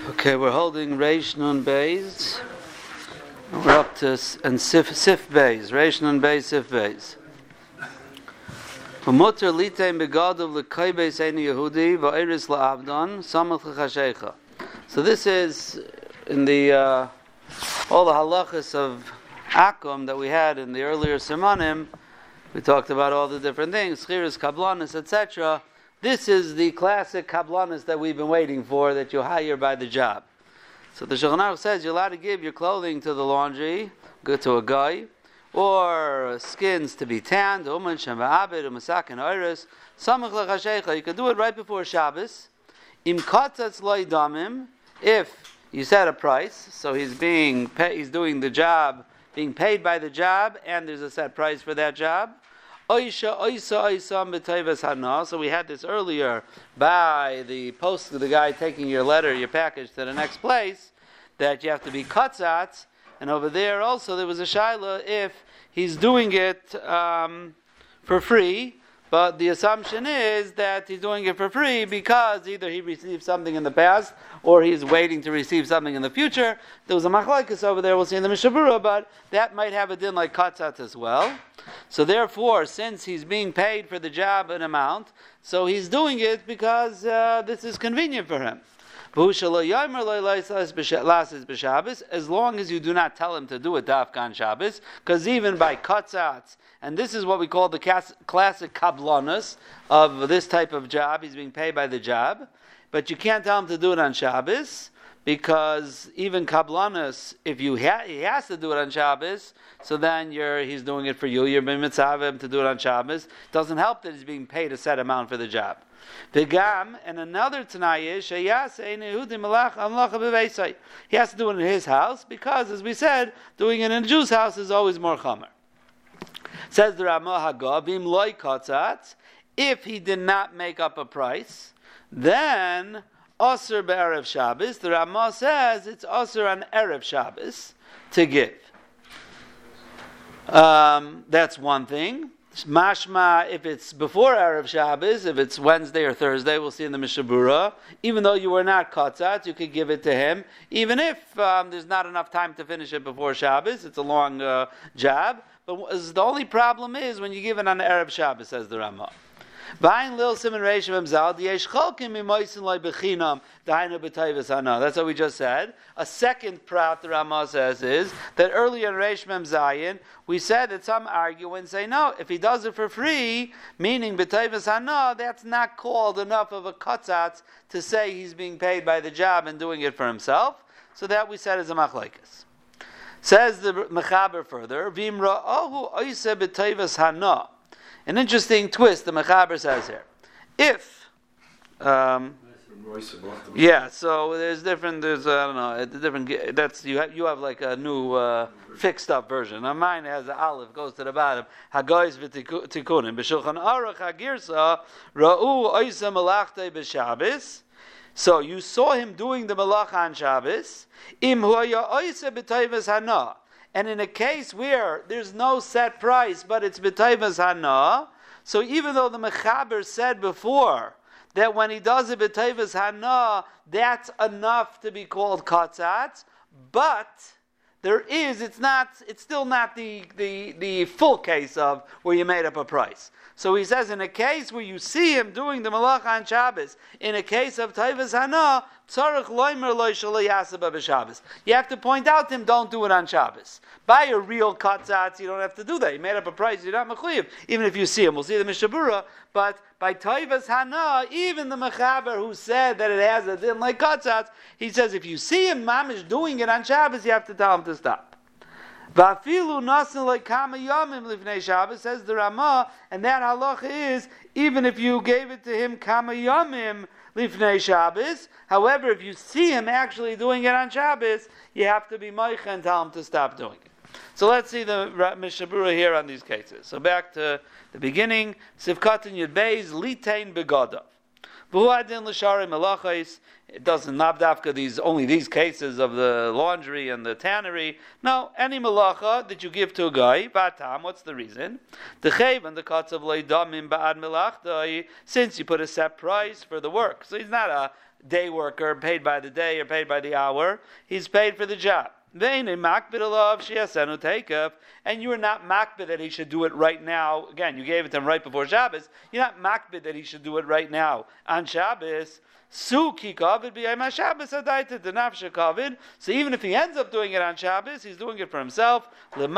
Okay, we're holding Reish Nun Beis. We're up to Sif Beis. Reish Nun Beis, Sif Beis. V'muter litein begadav l'kai beis ein Yehudi v'eiris la'avdon samach l'chashecha. So this is in the all the halachas of Akum that we had in the earlier Simanim. We talked about all the different things, chiras, kablanis, etc. This is the classic kablanis that we've been waiting for, that you hire by the job. So the Shulchan Aruch says you're allowed to give your clothing to the laundry, go to a guy, or skins to be tanned, you can do it right before Shabbos. If you set a price, so he's doing the job, being paid by the job, and there's a set price for that job. So we had this earlier by the guy taking your letter, your package to the next place, that you have to be katzatz. And over there also there was a shaila if he's doing it for free, but the assumption is that he's doing it for free because either he received something in the past or he's waiting to receive something in the future. There was a machlokes over there, we'll see in the Mishnah Berurah, but that might have a din like katzatz as well. So therefore, since he's being paid for the job an amount, so he's doing it because this is convenient for him. As long as you do not tell him to do it dafkan Shabbos, because even by katzatz, and this is what we call the classic kablanus of this type of job, he's being paid by the job, but you can't tell him to do it on Shabbos, because even kablanus, if he has to do it on Shabbos, so then he's doing it for you, you're being mitzvah to do it on Shabbos. It doesn't help that he's being paid a set amount for the job. V'gam, and another Tanai is sheyas ein Yehudi malach amlacha b'veisai. He has to do it in his house because, as we said, doing it in a Jew's house is always more chamer. Says the Ramah Haggav, v'im loy katzatz, if he did not make up a price, then Osir be'erev Shabbos. The Ramah says it's Osir on erev Shabbos to give. That's one thing. Mashma, if it's before erev Shabbos, if it's Wednesday or Thursday, we'll see in the Mishnah Berurah, even though you were not katzatz, you could give it to him, even if there's not enough time to finish it before Shabbos. It's a long job. But the only problem is when you give it on erev Shabbos, says the Ramah. That's what we just said. A second prat the Ramah says is that earlier in Reish Mem Zayin we said that some argue and say no, if he does it for free, meaning b'tayvus hana, that's not called enough of a katzatz to say he's being paid by the job and doing it for himself. So that we said is a machlokes. Says the Mechaber further, V'im ra'ahu oiseh b'tayvus hana. An interesting twist the Mechaber says here. If, so there's different. I don't know. Different. That's you have like a new fixed up version. Now mine has an aleph goes to the bottom. Hagoyis v'tikunim b'shulchan aruch hagirsa ra'u oisa malachtei b'Shabbos. So you saw him doing the malacha on Shabbos. Im huaya oisa b'tayvus hana. And in a case where there's no set price, but it's b'tayvus hana, so even though the Mechaber said before that when he does it b'tayvus hana, that's enough to be called katzatz, but it's still not the full case of where you made up a price. So he says in a case where you see him doing the malacha on Shabbos, in a case of tayvus hana, tzarich loimer lo shalei yaseh b'Shabbos. You have to point out to him, don't do it on Shabbos. Buy a real katzatz, you don't have to do that. You made up a price, you're not mechuyev. Even if you see him, we'll see the Mishnah Berurah. But by tayvus hana, even the Mechaber who said that it has a din like katzatz, he says if you see him mamish doing it on Shabbos, you have to tell him to stop. Va'afilu nasan like kama yamim lifnei Shabbos, says the Ramah, and that halacha is even if you gave it to him kama yamim lifnei Shabbos. However, if you see him actually doing it on Shabbos, you have to be meicha and tell him to stop doing it. So let's see the Mishnah Berurah here on these cases. So back to the beginning. Sivkatan Yud Beis Litein Begadav. It doesn't nabdafka only these cases of the laundry and the tannery. No, any malacha that you give to a guy, batam, what's the reason? The chayv and the cuts of leidamim ba'ad melachtai, since you put a set price for the work. So he's not day worker, paid by the day or paid by the hour. He's paid for the job. And you are not makbid that he should do it right now. Again, you gave it to him right before Shabbos. You're not makbid that he should do it right now on Shabbos. So even if he ends up doing it on Shabbos, he's doing it for himself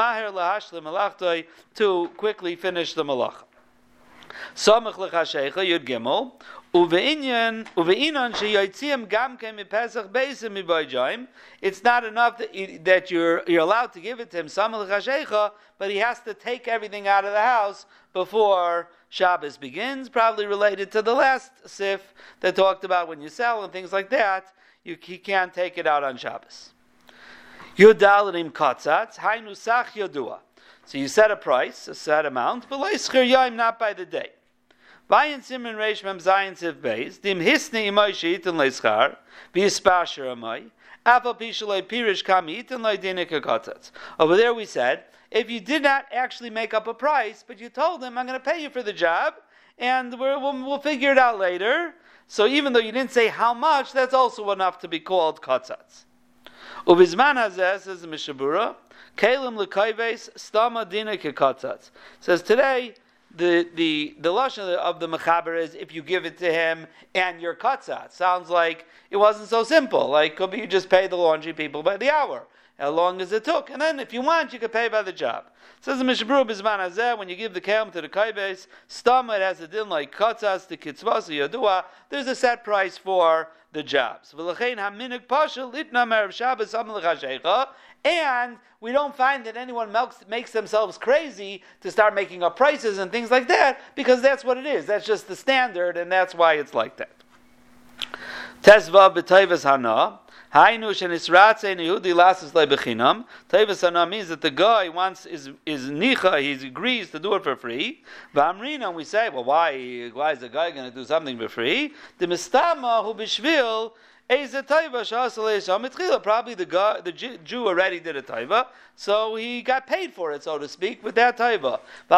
to quickly finish the malacha. Samach l'chashecha Yud Gimel uveinan sheyotziem gam kem mipesach beisim mibayjayim. It's not enough that you're allowed to give it to him samach l'chashecha, but he has to take everything out of the house before Shabbos begins. Probably related to the last sif that talked about when you sell and things like that. He can't take it out on Shabbos. Yudalanim katzatz hainu sach yodua. So you set a price, a set amount, but not by the day. Vayin Simon Reish Mem Zayin Siv Beis Dim Hisni Imay Sheiten Leischar V'Yispasher Amay Afal Pishalei Pirish Kami Iten Leidinik Katzatz. Over there we said, if you did not actually make up a price, but you told him, I'm going to pay you for the job, and we'll figure it out later. So even though you didn't say how much, that's also enough to be called Katzatz. Ubizman Hazeh, says the Mishabura, Kalim lekayves stama dina kekatzatz. Says today the lashon of the mechaber is if you give it to him and your katzatz. Sounds like it wasn't so simple. Like could be you just pay the laundry people by the hour, how long as it took, and then if you want you could pay by the job. Says the Mishabru Bizman Hazeh, when you give the kalim to the kayves stama, it has a din like katzatz to kitzvas yadua. There's a set price for the jobs. And we don't find that anyone makes themselves crazy to start making up prices and things like that, because that's what it is. That's just the standard, and that's why it's like that. Tezvav b'tayvas hana. Hainu shenisratze nehudi lasses lebechinam. Tayvas hana means that the guy wants is nicha. He agrees to do it for free. V'amrina, we say, well, why is the guy going to do something for free? The mistama hu b'shvil. Probably the Jew already did a taiva, so he got paid for it, so to speak, with that taiva.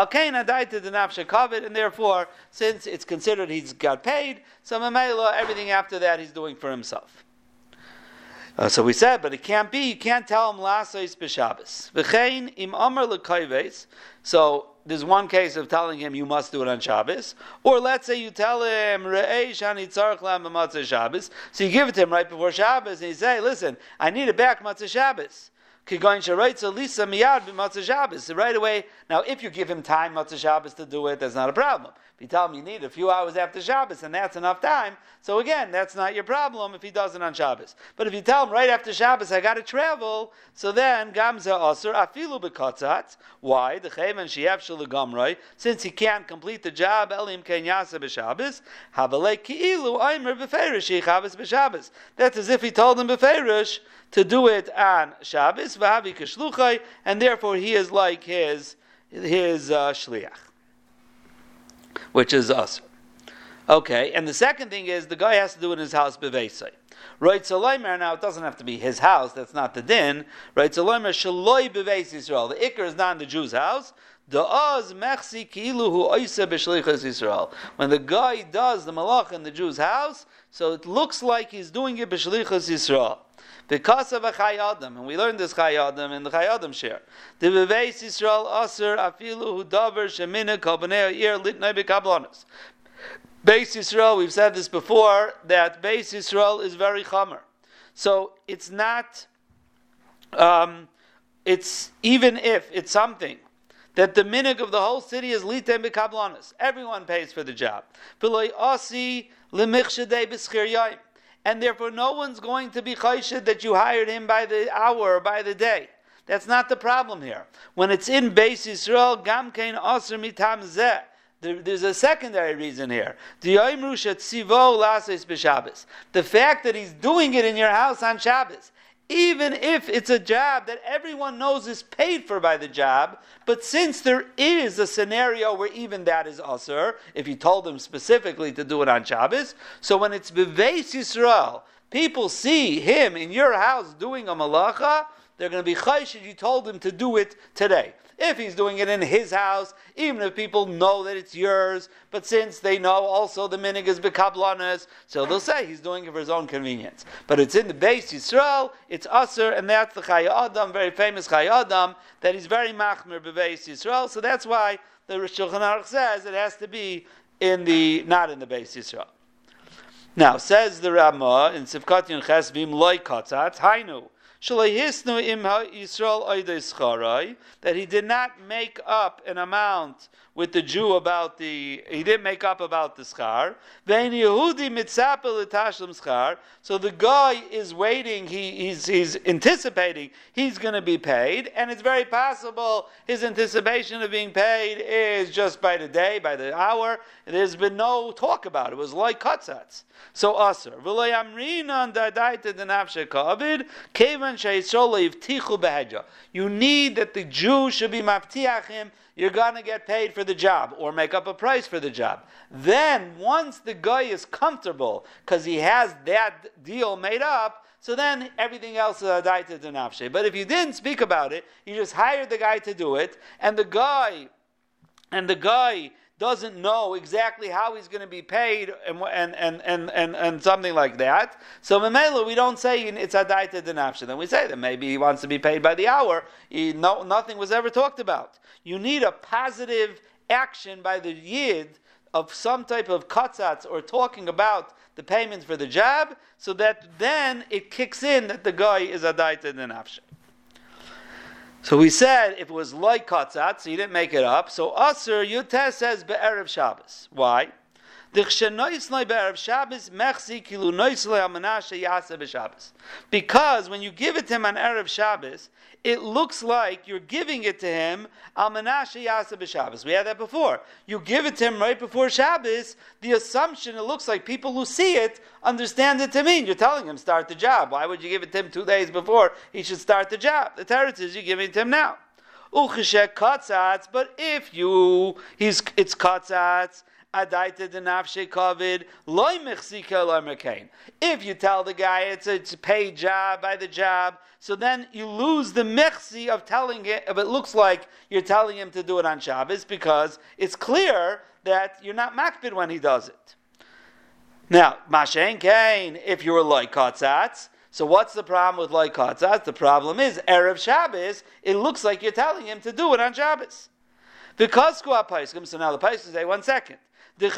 And therefore, since it's considered he's got paid, so Mamela, everything after that he's doing for himself. So we said, but it can't be. You can't tell him lasais b'Shabbos. V'chein im amar lekayves. So there's one case of telling him you must do it on Shabbos, or let's say you tell him re'ei shani tzarich lam b'matzah Shabbos. So you give it to him right before Shabbos, and you say, "Listen, I need it back matzah Shabbos." Kigoin sharaitza lisa miyad b'matzah Shabbos. So right away. Now, if you give him time matzah Shabbos to do it, that's not a problem. If you tell him you need a few hours after Shabbos, and that's enough time, so again, that's not your problem if he does it on Shabbos. But if you tell him right after Shabbos, I got to travel, so then gamza asur afilu bekatzat. Why? The chayman sheyev shelagamrei, since he can't complete the job elim ken yasa b'Shabbos havalei ki'ilu aimer b'feirish yichavos b'Shabbos. That's as if he told him b'feirish to do it on Shabbos v'havi keshluchai, and therefore he is like his shliach, which is us. Okay, and the second thing is the guy has to do it in his house b'veisai. Right, Soleimer, now it doesn't have to be his house, that's not the din. Right, Soleimer shaloi b'veis Yisrael. The ikr is not in the Jew's house. Da'az mechsi ki'ilu hu oisa b'shlichas Yisrael. When the guy does the malach in the Jew's house, so it looks like he's doing it b'shlichas Yisrael. Because of a Chai Adam, and we learned this Chai Adam in the Chai Adam share. The Beveis Yisrael Aser Afilu Hu Davar Shemina Kabonei Ir Litnei B'Kablonos. Beis Yisrael, we've said this before, that Beis Yisrael is very chamer. So it's not. It's even if it's something that the minig of the whole city is litem b'kablanos. Everyone pays for the job. V'loi asi lemichshadei b'schir yaim. And therefore no one's going to be chayshid that you hired him by the hour or by the day. That's not the problem here. When it's in Beis Yisrael, gam kein aser mitam zeh. There's a secondary reason here. The fact that he's doing it in your house on Shabbos, even if it's a job that everyone knows is paid for by the job, but since there is a scenario where even that is asur, if you told them specifically to do it on Shabbos, so when it's Beveis Yisrael, people see him in your house doing a malacha, they're going to be chayshid you told him to do it today. If he's doing it in his house, even if people know that it's yours, but since they know also the minig is bekablanas, so they'll say he's doing it for his own convenience. But it's in the Beis Yisrael, it's Aser, and that's the Chayei Adam, very famous Chayei Adam, that he's very machmir b'Beis Yisrael. So that's why the Shulchan Aruch says it has to be not in the Beis Yisrael. Now, says the Ramah in Sivkat Yun Ches Vim Loi Katzat, Hainu, Shalahisnu Im Yisrael Oidei Scharai, that he did not make up an amount with the Jew he didn't make up about the schar. Vein Yehudi mitzapel l'tashlim schar. So the guy is waiting, he's anticipating he's going to be paid, and it's very possible his anticipation of being paid is just by the day, by the hour. There's been no talk about it. It was like katzatz. So aser. V'lo yamrinan da'daita denafshe ka'avid kevan she'yisrael yivtichu behedja. You need that the Jew should be maftiach him. You're going to get paid for the job, or make up a price for the job. Then, once the guy is comfortable, because he has that deal made up, so then everything else is adaita denafshe. But if you didn't speak about it, you just hired the guy to do it, and the guy doesn't know exactly how he's going to be paid and something like that. So Memela, we don't say it's adaita denafshe. Then we say that maybe he wants to be paid by the hour. Nothing was ever talked about. You need a positive action by the Yid of some type of katzatz or talking about the payment for the job, so that then it kicks in that the guy is adaita denafshe. So we said if it was like katzatz, so you didn't make it up. So Aser Yutes says be'erev Shabbos. Why? Because when you give it to him on Erev Shabbos, it looks like you're giving it to him al menashe yasa b'Shabbos. We had that before. You give it to him right before Shabbos. The assumption, it looks like people who see it understand it to mean you're telling him start the job. Why would you give it to him 2 days before he should start the job? The teretz is you're giving it to him now. Ucheshek katzatz, but if it's katzatz. Adaita denafshe kavid loy mechzika loy merkain. If you tell the guy it's a paid job by the job, so then you lose the mechzi of telling it. If it looks like you're telling him to do it on Shabbos, because it's clear that you're not makbid when he does it. Now, mashen kain, if you were like katzatz. So what's the problem with like katzatz? The problem is erev Shabbos. It looks like you're telling him to do it on Shabbos. Because so now the paiskim say 1 second. If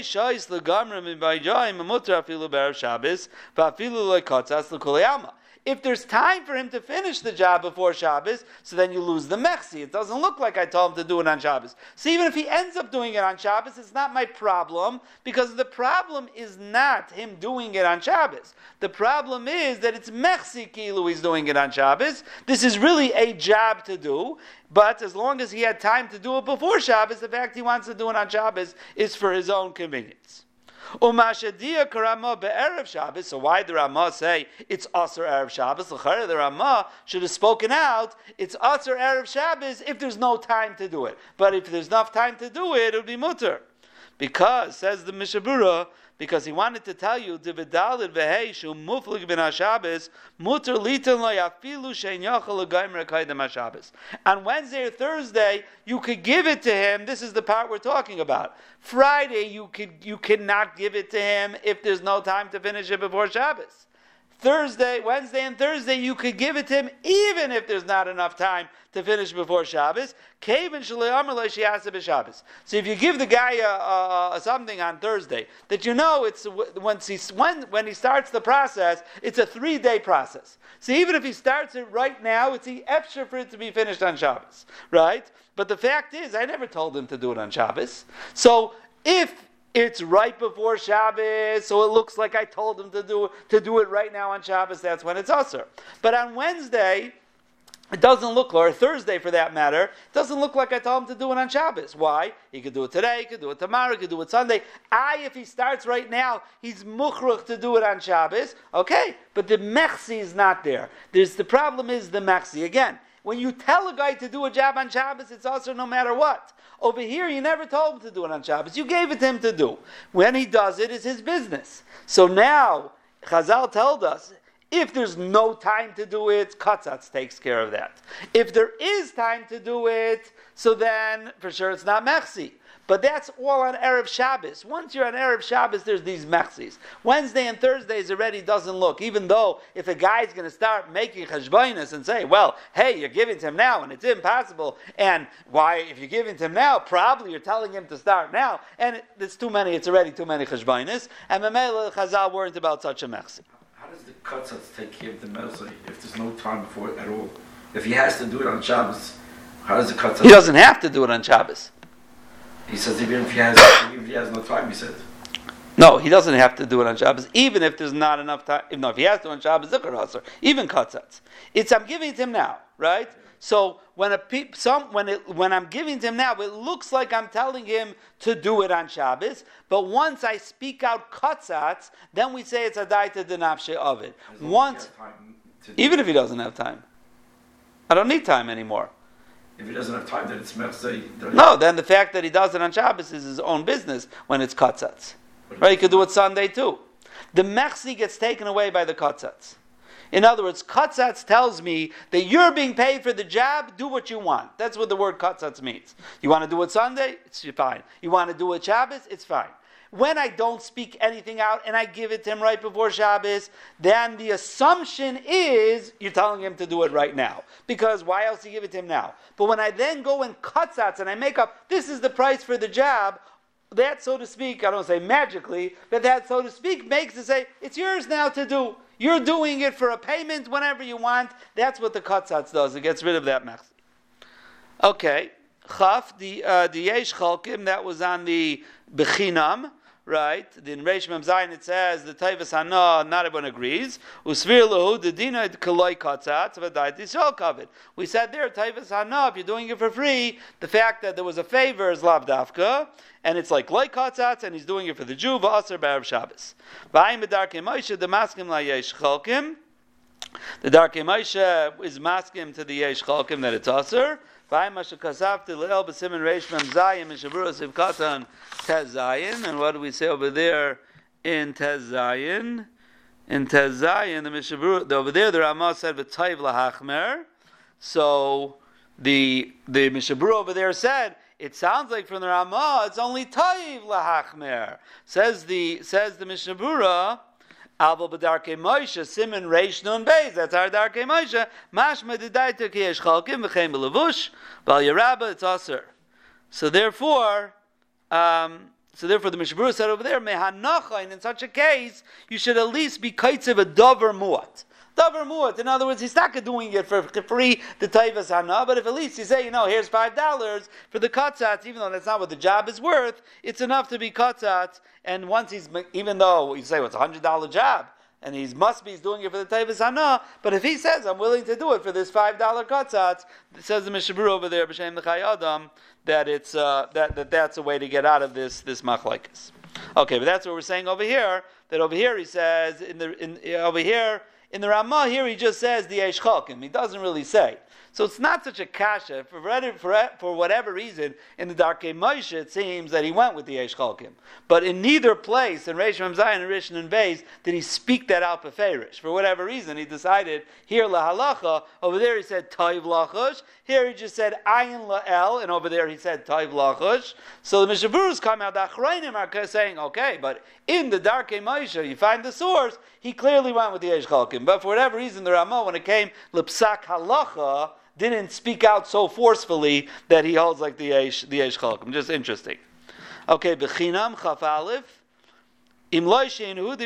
there's time for him to finish the job before Shabbos, so then you lose the mechzi. It doesn't look like I told him to do it on Shabbos. So even if he ends up doing it on Shabbos, it's not my problem, because the problem is not him doing it on Shabbos. The problem is that it's mechzi kilu he's doing it on Shabbos. This is really a job to do, but as long as he had time to do it before Shabbos, the fact he wants to do it on Shabbos is for his own convenience. So why did the Ramah say it's Aser Erev Shabbos? The Ramah should have spoken out, it's Aser Erev Shabbos if there's no time to do it. But if there's enough time to do it, it would be mutter. Because, says the Mishabura, because he wanted to tell you, on Wednesday or Thursday, you could give it to him. This is the part we're talking about. Friday, you cannot give it to him if there's no time to finish it before Shabbos. Wednesday and Thursday, you could give it to him even if there's not enough time to finish before Shabbos. So if you give the guy something on Thursday, that you know it's when he starts the process, it's a 3-day process. So even if he starts it right now, it's extra for it to be finished on Shabbos, right? But the fact is, I never told him to do it on Shabbos. So if it's right before Shabbos, so it looks like I told him to do it right now on Shabbos, that's when it's Aser. But on Wednesday, it doesn't look, or Thursday for that matter, it doesn't look like I told him to do it on Shabbos. Why? He could do it today, he could do it tomorrow, he could do it Sunday. If he starts right now, he's muchruch to do it on Shabbos. Okay, but the mechzi is not there. The problem is the mechzi. Again, when you tell a guy to do a job on Shabbos, it's also no matter what. Over here, you never told him to do it on Shabbos. You gave it to him to do. When he does it, it's his business. So now, Chazal told us, If there's no time to do it, katzatz takes care of that. If there is time to do it, so then for sure it's not mechsi. But that's all on Erev Shabbos. Once you're on Erev Shabbos, there's these mechsis. Wednesday and Thursdays already doesn't look. Even though if a guy's going to start making cheshbonos and say, well, hey, you're giving to him now and it's impossible. And why, if you're giving to him now, probably you're telling him to start now. And it's too many, it's already too many cheshbonos. And Mamela Chazal weren't about such a mechsi. How does the katzatz take care of the mezuzah if there's no time before it at all? If he has to do it on Shabbos, how does the katzatz... He doesn't have to do it on Shabbos. He says even if he has no time, he said. No, he doesn't have to do it on Shabbos, even if there's not enough time. No, if he has to on Shabbos, Zikr Hasar, even katzatz. It's I'm giving it to him now, right? So when when I'm giving to him now, it looks like I'm telling him to do it on Shabbos. But once I speak out katzatz, then we say it's a daita denafshe of it. Once, even if he doesn't have time, I don't need time anymore. If he doesn't have time, then it's mechzei. No, then the fact that he does it on Shabbos is his own business when it's katzatz. Right? He could do it Sunday too. The mechzi gets taken away by the katzatz. In other words, katzatz tells me that you're being paid for the job, do what you want. That's what the word katzatz means. You want to do it Sunday? It's fine. You want to do it Shabbos? It's fine. When I don't speak anything out and I give it to him right before Shabbos, then the assumption is you're telling him to do it right now. Because why else you give it to him now? But when I then go and katzatz and I make up, this is the price for the job, that, so to speak, I don't say magically, but that, so to speak, makes it say, it's yours now to do. You're doing it for a payment whenever you want. That's what the katzatz does. It gets rid of that mechzi. Okay. Chaf, the yesh chalkim, that was on the bechinam, right? In Reish Mem Zayin it says the Taivas Hana, not everyone agrees. Usvir lahu the dina kaloi katzatz v'dait yisrael kavid. We said there Taivas Hana, if you're doing it for free, the fact that there was a favor is lav dafka, and it's like loy katzatz, and he's doing it for the Jew v'aser b'erev Shabbos. V'ayim b'darkei Moshe the maskim la yesh chalkim. The Darkei Moshe is maskim to the yesh chalkim that it's aser. And what do we say over there in Tez Zayin? In Tez Zayin, the Mishabura, over there the Ramah said v'tayv lahachmer. So the Mishabura over there said it sounds like from the Ramah it's only tayv lahachmer. Says the Mishabura. Alba b'darkei Moshe, Siman Reish Nun Beis. That's our darkei Moshe. Mashma d'daita ki yesh chalkim v'chein b'levush b'al yerabba it's aser. So therefore the Mishabura said over there mehanacha, and in such a case you should at least be kaitzev a davar muat. Davar muat. In other words, he's not doing it for free, the taivas hana, but if at least you say, here's $5 for the katzatz, even though that's not what the job is worth, it's enough to be katzatz. And once even though you say, it's a $100 job, and he's doing it for the taivas hana, but if he says, I'm willing to do it for this $5 katzatz, it says the Mishabura over there, b'shem l'chai adam, that it's that's a way to get out of this machlokes. Okay, but that's what we're saying over here. That over here he says in the Ramah here he just says the yesh chalkim. He doesn't really say. So it's not such a kasha. For whatever reason, in the Darkei Moshe, it seems that he went with the yesh chalkim. But in neither place, in Reish Mem Zayin and Rishon and Beis, did he speak that out beferish. For whatever reason, he decided, here lahalacha, over there he said tayv lachush, here he just said ayin la'el, and over there he said tayv lachush. So the Mishaburas come out, the Achrayim are saying, okay, but in the Darkei Moshe, you find the source, he clearly went with the yesh chalkim. But for whatever reason, the Ramah, when it came l'psak halacha, didn't speak out so forcefully that he holds like the yesh chalkim. Just interesting. Okay, bechinam chaf aleph. We said over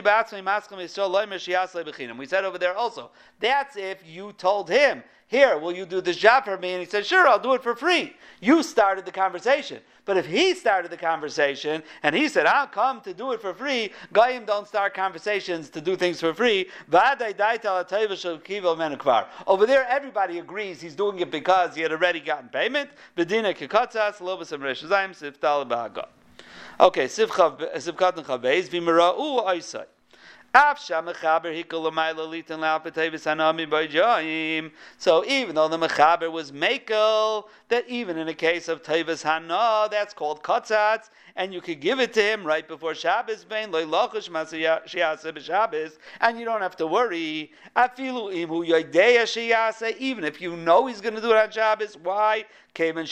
there also. That's if you told him, here, will you do this job for me? And he said, sure, I'll do it for free. You started the conversation. But if he started the conversation, and he said, I'll come to do it for free, Goyim don't start conversations to do things for free. Over there, everybody agrees he's doing it because he had already gotten payment. Okay, Sivkat and Chabeis, Vimera'u Oisai. So even though the mechaber was mekel, that even in a case of tevis hana, that's called katzatz, and you could give it to him right before Shabbos, and you don't have to worry. Even if you know he's going to do it on Shabbos, why? Even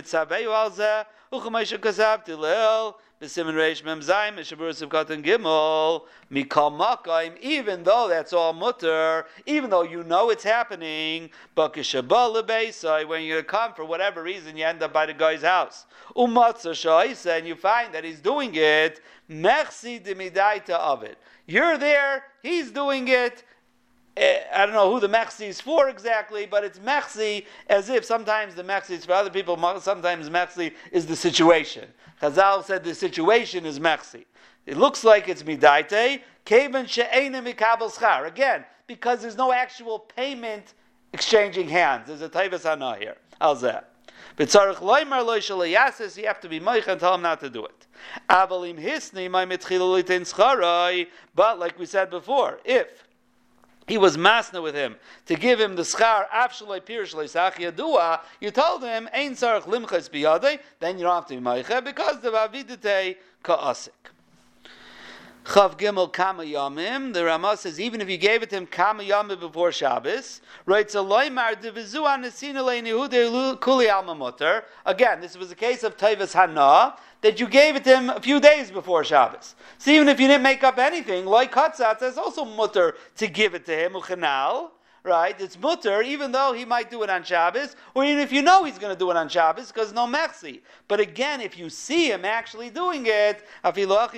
though that's all mutter, even though you know it's happening, but when you're going to come for whatever reason, you end up by the guy's house, and you find that he's doing it, merci de midaita of it. You're there, he's doing it. I don't know who the mechzi is for exactly, but it's mechzi as if sometimes the mechzi is for other people, sometimes mechzi is the situation. Chazal said the situation is mechzi. It looks like it's midaite, kevan she'ena mikabel schar. Again, because there's no actual payment exchanging hands. There's a taivas hana here. How's that? But tzarich loymar lo shalayasis, you have to be moich and tell him not to do it. Avalim hisni my mitchilu litin scharai. But like we said before, if he was masna with him to give him the schar afshalei pirishlei sach yadua, you told him ein tzarich limchas biyadei, then you don't have to be moich because the vavidite ka'asik. Chav Gimel Kama Yamim. The Ramah says even if you gave it to him Kama Yamim before Shabbos, right? So Loymar Divizu Anesina Leinihude Kuli Alma Mutter. Again, this was a case of Taivas Hana that you gave it to him a few days before Shabbos. So even if you didn't make up anything, like Katzatz, it's also mutter to give it to him Uchanal. Right, it's mutter, even though he might do it on Shabbos, or even if you know he's going to do it on Shabbos, because no mechzi. But again, if you see him actually doing it, so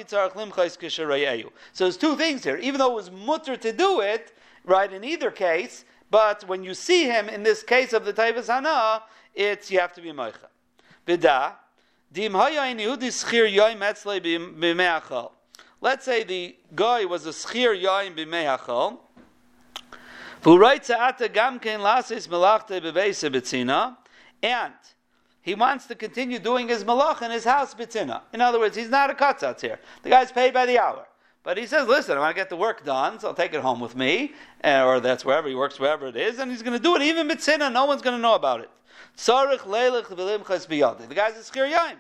there's two things here. Even though it was mutter to do it, right, in either case, but when you see him, in this case of the Taivas Hana, it's, you have to be moicha. Bida, let's say the guy was a schir yoim b'meachal, and he wants to continue doing his malach in his house bitzina. In other words, he's not a katzatz here. The guy's paid by the hour. But he says, listen, I want to get the work done, so I'll take it home with me, or that's wherever he works, wherever it is, and he's going to do it even bitzina, no one's going to know about it. The guy's a schir yaim.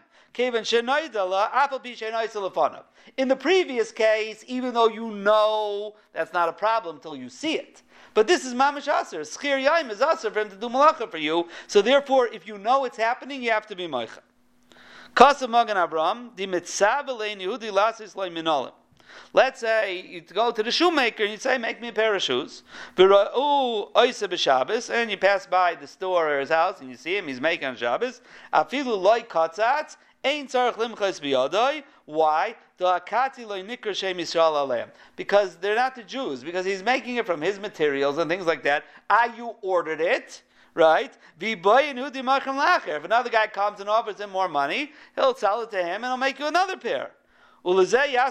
In the previous case, even though you know that's not a problem until you see it. But this is mamash aser. Schir yaim is aser for him to do malacha for you. So therefore, if you know it's happening, you have to be moicha. Kasav Magen Avraham, di mitzav elein Yehudi lasis loy minolim. Let's say you go to the shoemaker and you say, make me a pair of shoes. And you pass by the store or his house and you see him, he's making Shabbos. Afilu loy katzatz, ein tzarich limchas biyadoi. Why? Because they're not the Jews, because he's making it from his materials and things like that. You ordered it, right? If another guy comes and offers him more money, he'll sell it to him and he'll make you another pair. Even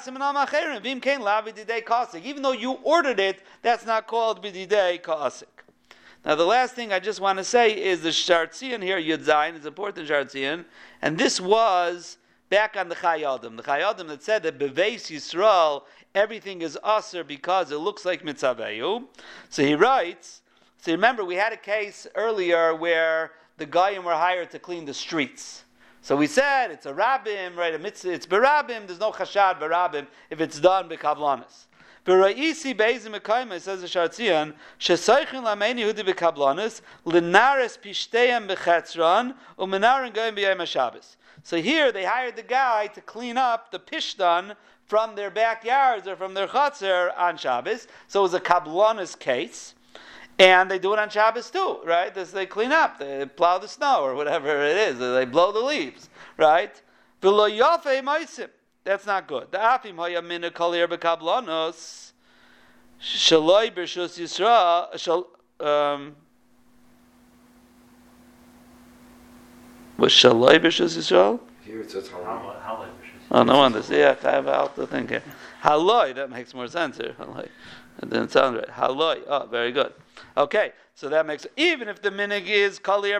though you ordered it, that's not called bididei ka'asik. Now the last thing I just want to say is the Shartzian here, Yud Zayin, is important Shartzian, and this was back on the Chayadim. The Chayadim that said that Beveis Yisrael, everything is aser because it looks like Mitzaveyu. So he writes, so remember we had a case earlier where the Goyim were hired to clean the streets. So we said it's a Rabbim, right? It's Berabim, there's no Chashad Berabim if it's done Bekablanis. V'ra'isi be'ezim mekayma, says the Shartzian, she'saychin lamein Yehudi bekablanis, l'nares pishteyam bechetzron, u'menarin goyim b'yayim HaShabbos. So here they hired the guy to clean up the pishtan from their backyards or from their chutzner on Shabbos. So it was a kablanis case. And they do it on Shabbos too, right? They clean up, they plow the snow or whatever it is, they blow the leaves, right? V'lo yafei maisim. That's not good. The afim haya mina kalir bekablanos shaloi b'rshus Yisrael was shaloi b'rshus Yisrael? Here it says haloi. Oh, no wonder. Yeah, I have to think here. Haloi, that makes more sense here. Haloi. It didn't sound right. Haloi. Oh, very good. Okay, so that makes, even if the minig is kalir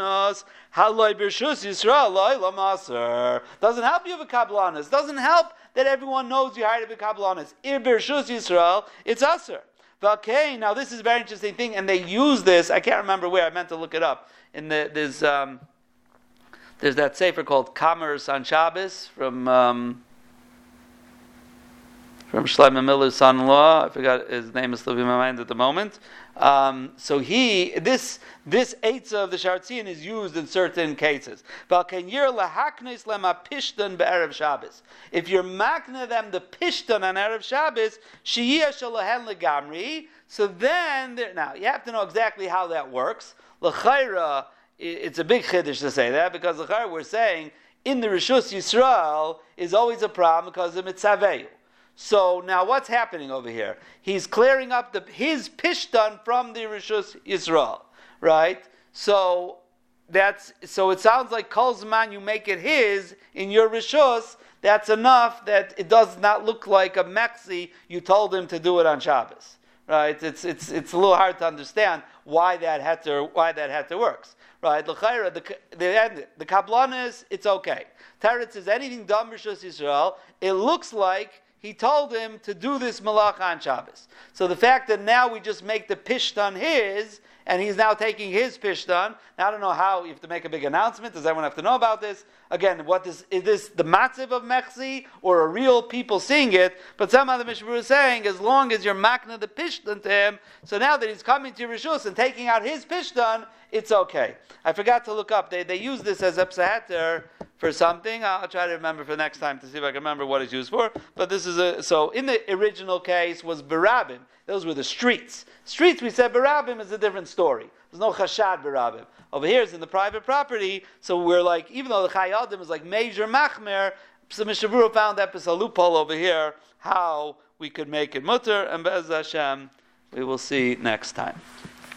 bekablanos, haloi b'rshus Yisrael loy lamaser. Doesn't help you with kablanos. Doesn't help that everyone knows you hired a kablanis. Birshus Yisrael, it's usher. Okay, now this is a very interesting thing, and they use this. I can't remember where. I meant to look it up. There's that sefer called Commerce on Shabbos from Shlomo Miller's son-in-law. I forgot his name is slipping my mind at the moment. So this eitzah of the Shartzian is used in certain cases. If you're makna them the pishtan on Erev Shabbos, sheyiyah shalahen legamri. So then, now you have to know exactly how that works. L'chayra, it's a big chiddush to say that, because l'chayra we're saying in the Rishus Yisrael is always a problem because of mitzaveyu. So now what's happening over here? He's clearing up his pishtan from the Rishus Yisrael, right? So it sounds like kol zman you make it his in your Rishus, that's enough that it does not look like a mexi you told him to do it on Shabbos, right? It's a little hard to understand why that had to work, right? L'chayra, the kablanis, it's okay. Teretz says anything done Rishus Yisrael, it looks like he told him to do this malacha on Shabbos. So the fact that now we just make the pishtan his, and he's now taking his pishtan. Now I don't know how you have to make a big announcement. Does everyone have to know about this? Again, is this the matziv of mechzi or a real people seeing it? But somehow the Mishnah is saying, as long as you're makna the pishtan to him, so now that he's coming to Rishus and taking out his pishtan, it's okay. I forgot to look up. They use this as a psaheter for something. I'll try to remember for next time to see if I can remember what it's used for. But this is so in the original case was barabim. Those were the streets. Streets, we said barabim is a different story. There's no chashad barabim. Over here is in the private property. So we're like, even though the chayadim is like major machmer, so Mishabura found that there's a loophole over here how we could make it mutter, and Be'ez Hashem we will see next time.